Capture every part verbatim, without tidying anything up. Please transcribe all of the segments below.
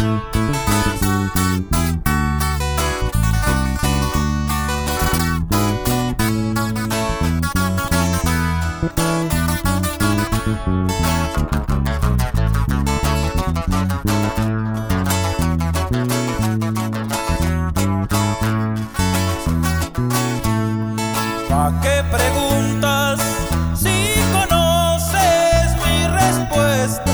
¿Pa' qué preguntas si conoces mi respuesta?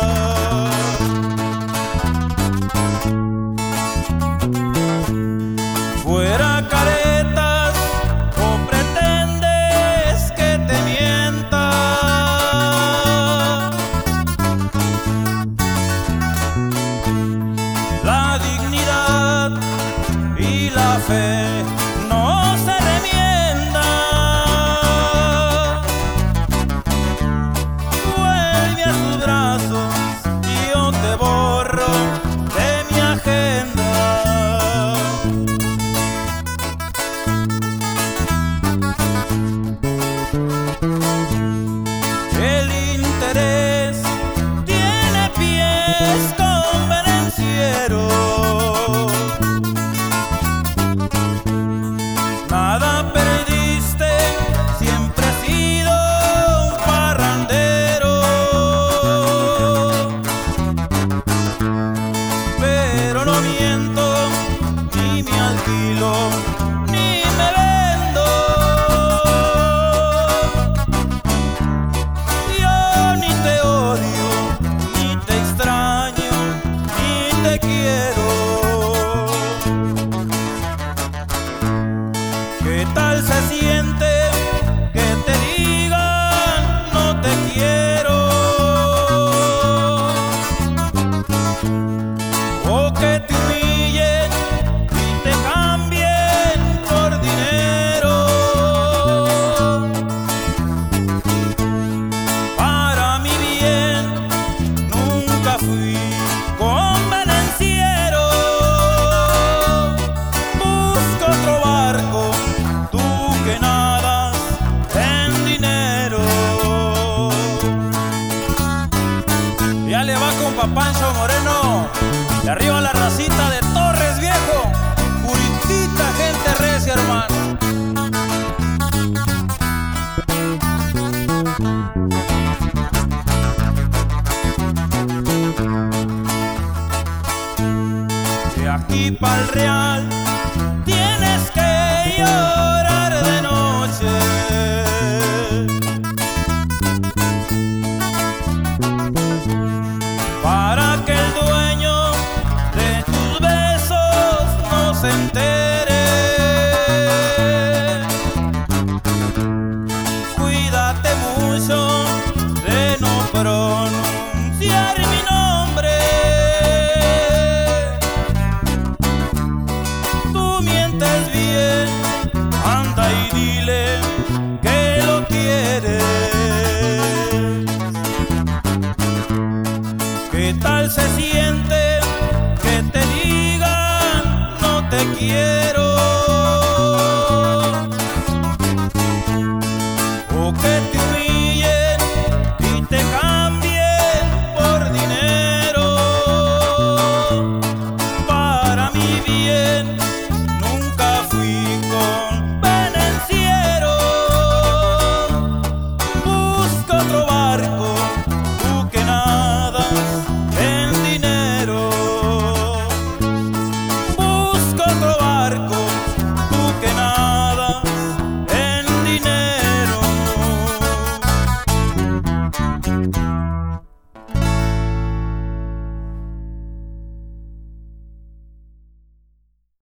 Fuera caretas o pretendes que te mienta. La dignidad y la fe no se remienda. Vuelve a tus brazos y yo te borro de mi agenda. El interés tiene pies convenencieros. Nada perdiste, siempre has sido un parrandero. Pero no miento, ni me alquilo, ni me vendo. Yo ni te odio, ni te extraño, ni te quiero. ¿Qué tal se siente que te digan no te quiero? O que te humillen y te cambien por dinero. Para mi bien nunca fui convenenciero. Busca otro barco, tú que nadas en dinero. Ya le va con Pancho Moreno, de arriba la racita de Torres, viejo. Puritita gente recia, hermano. De aquí pa'l Real tienes que llorar de noche. Para que el dueño de tus besos no se entere. Cuídate mucho de no pronunciar mi nombre. Tú mientes bien, anda y dile que lo quieres. ¿Qué tal se siente que te digan no te quiero?